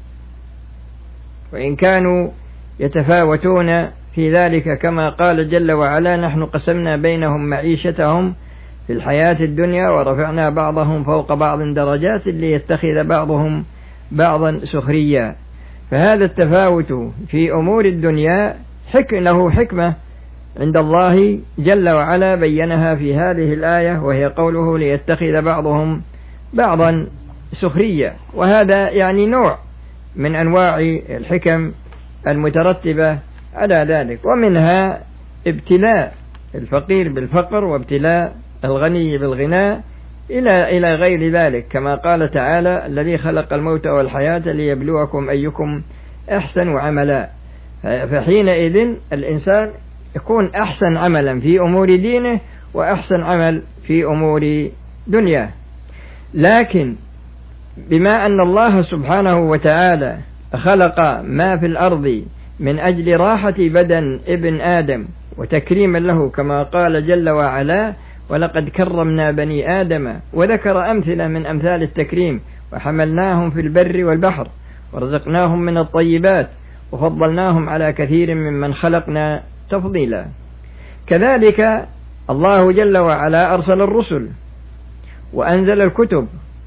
Speaker 3: وإن كانوا يتفاوتون في ذلك كما قال جل وعلا: نحن قسمنا بينهم معيشتهم في الحياة الدنيا ورفعنا بعضهم فوق بعض درجات ليتخذ بعضهم بعضا سخريا. فهذا التفاوت في أمور الدنيا حك له حكمة عند الله جل وعلا بينها في هذه الآية، وهي قوله: ليتخذ بعضهم بعضا سخريا. وهذا يعني نوع من أنواع الحكم المترتبة على ذلك، ومنها ابتلاء الفقير بالفقر وابتلاء الغني بالغناء إلى إلى غير ذلك، كما قال تعالى: الذي خلق الموت والحياة ليبلوكم أيكم أحسن عملا. فحينئذ الإنسان يكون أحسن عملا في أمور دينه وأحسن عمل في أمور دنياه. لكن بما أن الله سبحانه وتعالى خلق ما في الأرض من أجل راحة بدن ابن آدم وتكريما له، كما قال جل وعلا: ولقد كرمنا بني آدم، وذكر أمثلة من أمثال التكريم: وحملناهم في البر والبحر ورزقناهم من الطيبات وفضلناهم على كثير ممن خلقنا تفضيلا. كذلك الله جل وعلا أرسل الرسل وأنزل الكتب،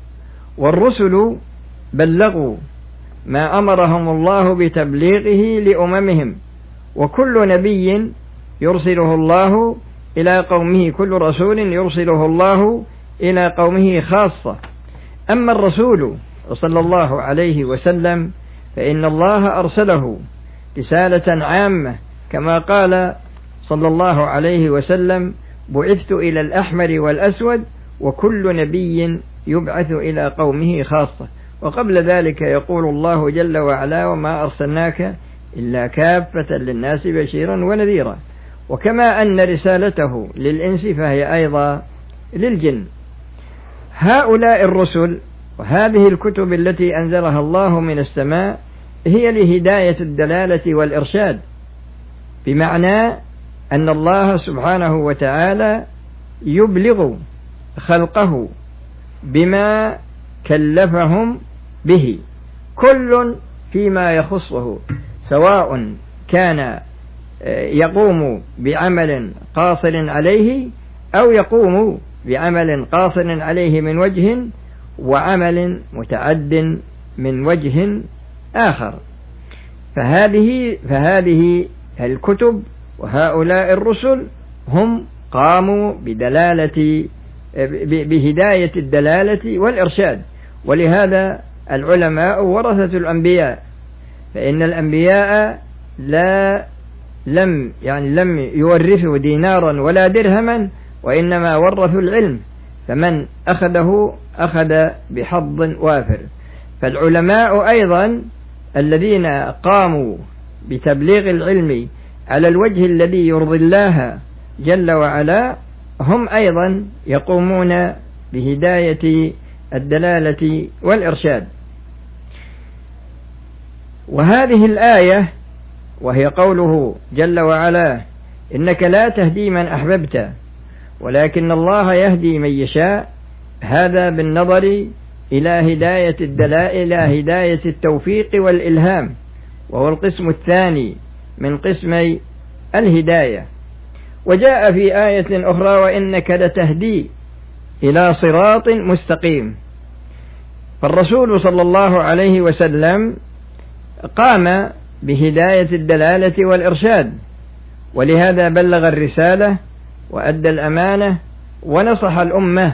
Speaker 3: والرسل بلغوا ما أمرهم الله بتبليغه لأممهم، وكل نبي يرسله الله إلى قومه كل رسول يرسله الله إلى قومه خاصة. أما الرسول صلى الله عليه وسلم فإن الله أرسله رسالة عامة، كما قال صلى الله عليه وسلم: بعثت إلى الأحمر والأسود، وكل نبي يبعث إلى قومه خاصة. وقبل ذلك يقول الله جل وعلا: وما أرسلناك إلا كافة للناس بشيرا ونذيرا. وكما أن رسالته للإنس فهي أيضا للجن. هؤلاء الرسل وهذه الكتب التي أنزلها الله من السماء هي لهداية الدلالة والإرشاد، بمعنى أن الله سبحانه وتعالى يبلغ خلقه بما كلفهم به، كل فيما يخصه، سواء كان يقوم بعمل قاصر عليه أو يقوم بعمل قاصر عليه من وجه وعمل متعد من وجه آخر. فهذه فهذه الكتب وهؤلاء الرسل هم قاموا بدلالة بهداية الدلالة والإرشاد. ولهذا العلماء ورثة الأنبياء، فإن الأنبياء لا لم يعني لم يورثوا دينارا ولا درهما، وإنما ورثوا العلم، فمن أخذه أخذ بحظ وافر. فالعلماء أيضا الذين قاموا بتبليغ العلم على الوجه الذي يرضي الله جل وعلا هم أيضا يقومون بهداية الدلالة والإرشاد. وهذه الآية وهي قوله جل وعلا إنك لا تهدي من أحببت ولكن الله يهدي من يشاء، هذا بالنظر إلى هداية الدلائل، إلى هداية التوفيق والإلهام، وهو القسم الثاني من قسمي الهداية. وجاء في آية أخرى وإنك لتهدي إلى صراط مستقيم. فالرسول صلى الله عليه وسلم قام بهداية الدلالة والإرشاد، ولهذا بلغ الرسالة وأدى الأمانة ونصح الأمة،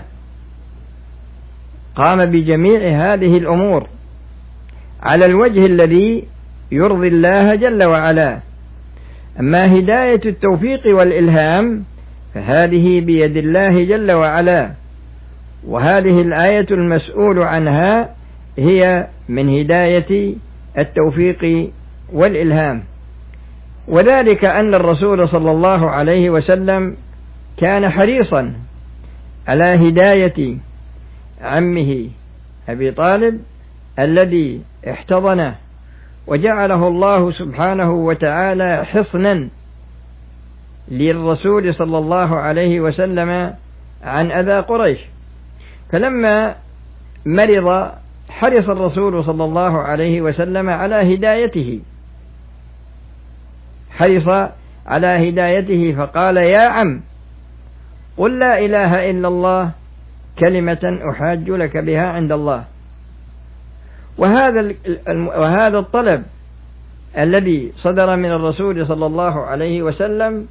Speaker 3: قام بجميع هذه الأمور على الوجه الذي يرضي الله جل وعلا. أما هداية التوفيق والإلهام فهذه بيد الله جل وعلا، وهذه الآية المسؤول عنها هي من هداية التوفيق والإلهام. وذلك أن الرسول صلى الله عليه وسلم كان حريصا على هداية عمه أبي طالب الذي احتضنه وجعله الله سبحانه وتعالى حصنا للرسول صلى الله عليه وسلم عن أذى قريش. فلما مرض حرص الرسول صلى الله عليه وسلم على هدايته، حرص على هدايته فقال يا عم قل لا إله إلا الله كلمة أحاج لك بها عند الله. وهذا وهذا الطلب الذي صدر من الرسول صلى الله عليه وسلم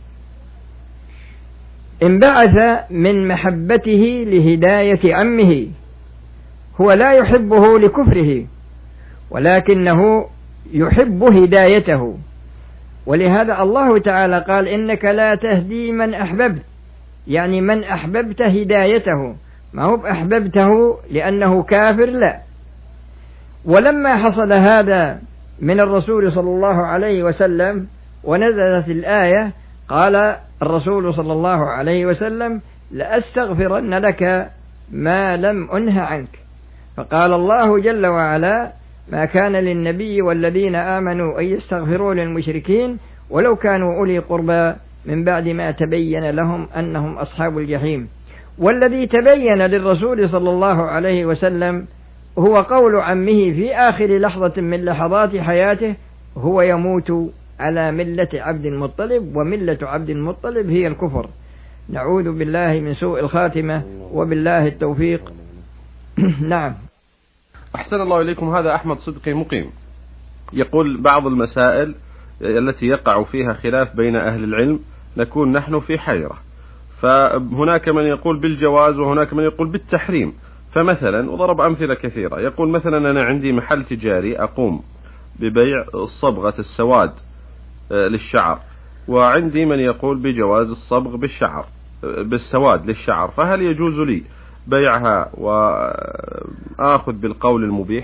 Speaker 3: انبعث من محبته لهداية عمه، هو لا يحبه لكفره ولكنه يحب هدايته. ولهذا الله تعالى قال إنك لا تهدي من أحببت، يعني من أحببت هدايته، ما هو أحببته لأنه كافر، لا. ولما حصل هذا من الرسول صلى الله عليه وسلم ونزلت الآية قال الرسول صلى الله عليه وسلم لأستغفرن لك ما لم أنه عنك. فقال الله جل وعلا ما كان للنبي والذين آمنوا أن يستغفروا للمشركين ولو كانوا أولي قربى من بعد ما تبين لهم أنهم أصحاب الجحيم. والذي تبين للرسول صلى الله عليه وسلم هو قول عمه في آخر لحظة من لحظات حياته هو يموت على ملة عبد المطلب، وملة عبد المطلب هي الكفر. نعوذ بالله من سوء الخاتمة وبالله التوفيق. نعم.
Speaker 2: أحسن الله إليكم. هذا أحمد صدقي مقيم يقول بعض المسائل التي يقع فيها خلاف بين أهل العلم نكون نحن في حيرة، فهناك من يقول بالجواز وهناك من يقول بالتحريم. فمثلا وضرب أمثلة كثيرة، يقول مثلا أنا عندي محل تجاري أقوم ببيع صبغة السواد للشعر، وعندي من يقول بجواز الصبغ بالشعر بالسواد للشعر، فهل يجوز لي بيعها وآخذ بالقول المبيح؟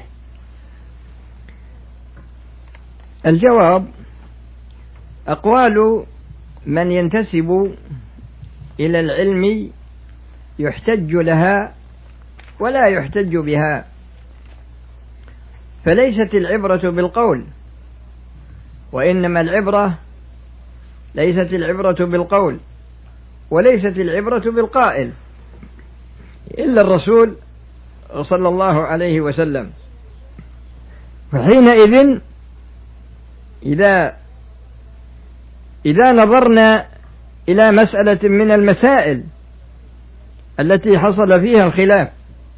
Speaker 3: الجواب أقوال من ينتسب إلى العلم يحتج لها ولا يحتج بها، فليست العبرة بالقول، وإنما العبرة ليست العبرة بالقول وليست العبرة بالقائل إلا الرسول صلى الله عليه وسلم. فحينئذ إذا إذا نظرنا إلى مسألة من المسائل التي حصل فيها الخلاف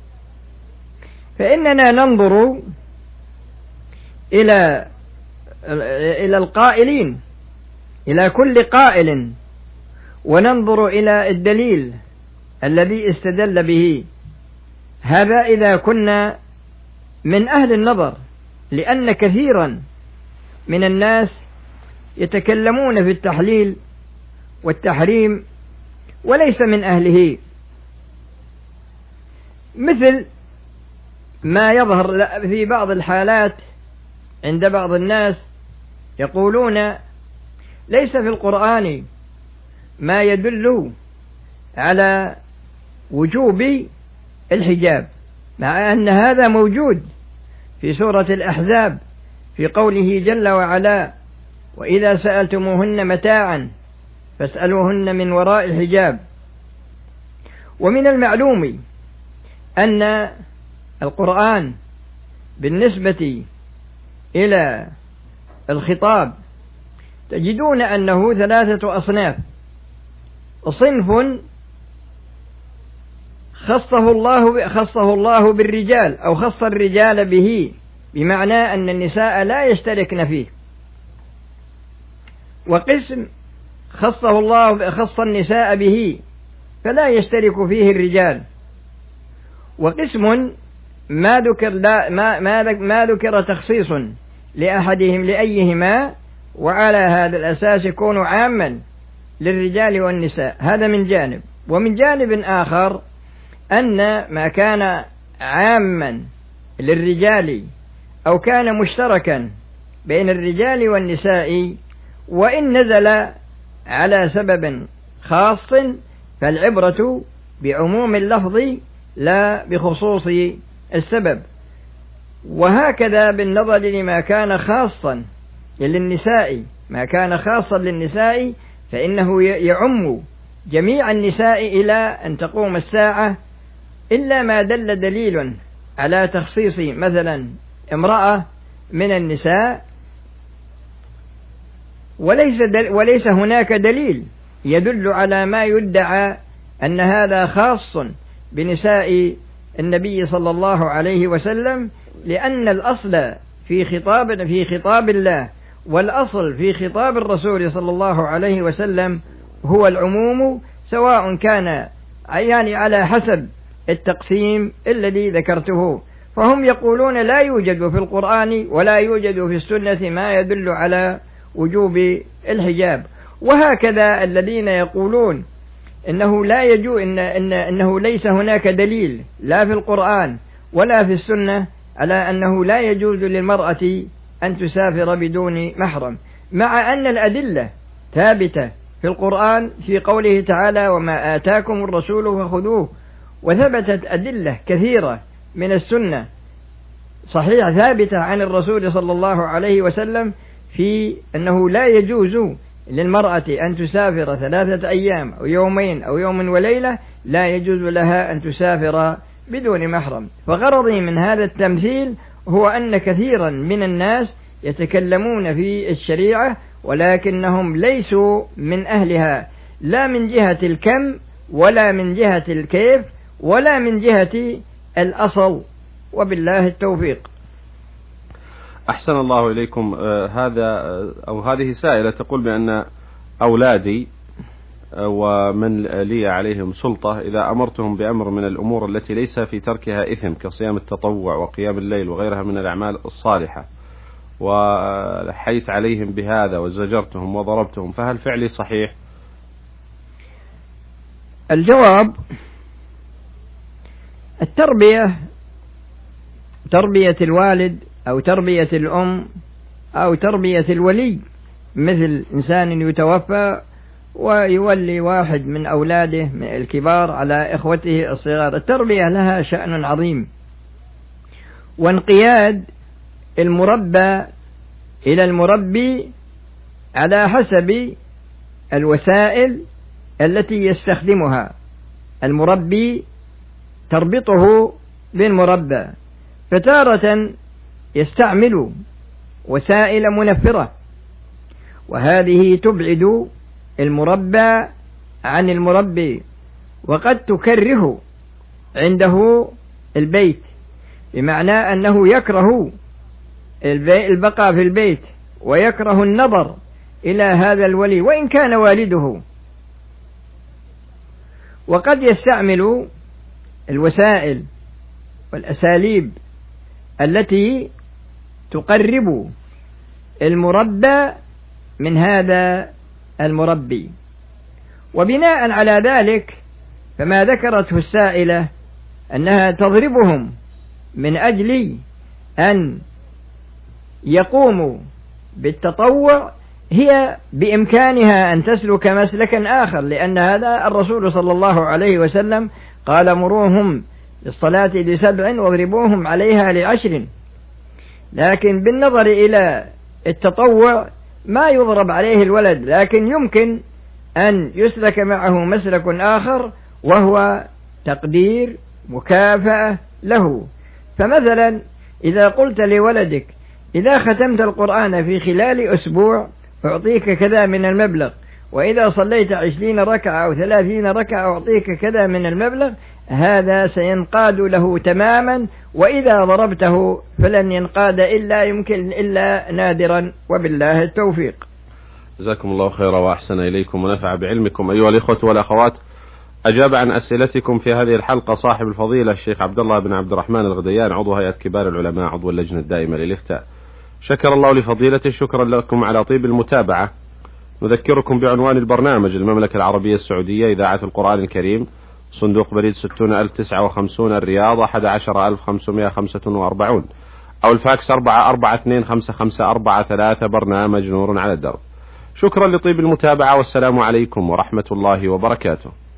Speaker 3: فإننا ننظر إلى إلى القائلين، إلى كل قائل، وننظر إلى الدليل الذي استدل به. هذا إذا كنا من أهل النظر، لأن كثيرا من الناس يتكلمون في التحليل والتحريم وليس من أهله، مثل ما يظهر في بعض الحالات عند بعض الناس يقولون ليس في القرآن ما يدل على وجوب الحجاب، مع أن هذا موجود في سورة الأحزاب في قوله جل وعلا: وإذا سألتموهن متاعا فاسألوهن من وراء حجاب. ومن المعلوم أن القرآن بالنسبة إلى الخطاب تجدون أنه ثلاثة أصناف: صنف خصه الله خصه الله بالرجال أو خص الرجال به، بمعنى أن النساء لا يشتركن فيه، وقسم خصه الله خص النساء به فلا يشترك فيه الرجال، وقسم ما ذكر لا ما ما ما ذكر تخصيص لأحدهم لأيهما، وعلى هذا الأساس يكون عاما للرجال والنساء. هذا من جانب. ومن جانب آخر أن ما كان عاما للرجال أو كان مشتركا بين الرجال والنساء وإن نزل على سبب خاص فالعبرة بعموم اللفظ لا بخصوص السبب. وهكذا بالنظر لما كان خاصا للنساء، ما كان خاصا للنساء فإنه يعم جميع النساء إلى أن تقوم الساعة، إلا ما دل دليل على تخصيص مثلا امرأة من النساء، وليس, دل وليس هناك دليل يدل على ما يدعى أن هذا خاص بنساء النبي صلى الله عليه وسلم، لأن الأصل في خطاب في خطاب الله والأصل في خطاب الرسول صلى الله عليه وسلم هو العموم، سواء كان يعني على حسب التقسيم الذي ذكرته. فهم يقولون لا يوجد في القرآن ولا يوجد في السنة ما يدل على وجوب الحجاب. وهكذا الذين يقولون إنه لا يجوز إن إن إنه ليس هناك دليل لا في القرآن ولا في السنة على أنه لا يجوز للمرأة أن تسافر بدون محرم، مع أن الأدلة ثابتة في القرآن في قوله تعالى: وما آتاكم الرسول فخذوه. وثبتت أدلة كثيرة من السنة صحيحة ثابتة عن الرسول صلى الله عليه وسلم في أنه لا يجوز للمرأة أن تسافر ثلاثة أيام أو يومين أو يوم وليلة، لا يجوز لها أن تسافر بدون محرم. فغرضي من هذا التمثيل هو أن كثيرا من الناس يتكلمون في الشريعة ولكنهم ليسوا من أهلها، لا من جهة الكم ولا من جهة الكيف ولا من جهة الأصل، وبالله التوفيق.
Speaker 2: أحسن الله إليكم. آه هذا أو هذه سائلة تقول بأن أولادي آه ومن لي عليهم سلطة إذا أمرتهم بأمر من الأمور التي ليس في تركها إثم كصيام التطوع وقيام الليل وغيرها من الأعمال الصالحة، ولحيت عليهم بهذا وزجرتهم وضربتهم، فهل فعلي صحيح؟
Speaker 3: الجواب: التربية تربية الوالد أو تربية الأم أو تربية الولي، مثل إنسان يتوفى ويولي واحد من أولاده من الكبار على إخوته الصغار، التربية لها شأن عظيم، وانقياد المربى إلى المربي على حسب الوسائل التي يستخدمها. المربي تربطه بالمربى، فتارة يستعمل وسائل منفرة، وهذه تبعد المربى عن المربي، وقد تكره عنده البيت، بمعنى أنه يكره البقاء في البيت ويكره النظر إلى هذا الولي وإن كان والده، وقد يستعمل الوسائل والأساليب التي تقرب المربى من هذا المربي. وبناء على ذلك فما ذكرته السائلة أنها تضربهم من أجل أن يقوم بالتطوع هي بإمكانها أن تسلك مسلكا آخر، لأن هذا الرسول صلى الله عليه وسلم قال مروهم للصلاة لسبع واضربوهم عليها لعشر. لكن بالنظر إلى التطوع ما يضرب عليه الولد، لكن يمكن أن يسلك معه مسلك آخر وهو تقدير مكافأة له. فمثلا إذا قلت لولدك إذا ختمت القرآن في خلال أسبوع أعطيك كذا من المبلغ، وإذا صليت عشرين ركعة أو ثلاثين ركعة أعطيك كذا من المبلغ، هذا سينقاد له تماما، وإذا ضربته فلن ينقاد إلا يمكن إلا نادرا، وبالله التوفيق.
Speaker 2: جزاكم الله خيرا وأحسن إليكم ونفع بعلمكم. أيها الإخوة والأخوات، أجاب عن أسئلتكم في هذه الحلقة صاحب الفضيلة الشيخ عبد الله بن عبد الرحمن الغديان، عضو هيئة كبار العلماء، عضو اللجنة الدائمة للإفتاء. شكر الله لفضيلته، شكرا لكم على طيب المتابعة. نذكركم بعنوان البرنامج: المملكة العربية السعودية، إذاعة القرآن الكريم، صندوق بريد ستون ألف وتسعة وخمسين الرياض، أحد عشر ألف وخمسمائة وخمسة وأربعين، أو الفاكس أربعة أربعة اثنين خمسة خمسة أربعة ثلاثة. برنامج نور على الدرب. شكرا لطيب المتابعة، والسلام عليكم ورحمة الله وبركاته.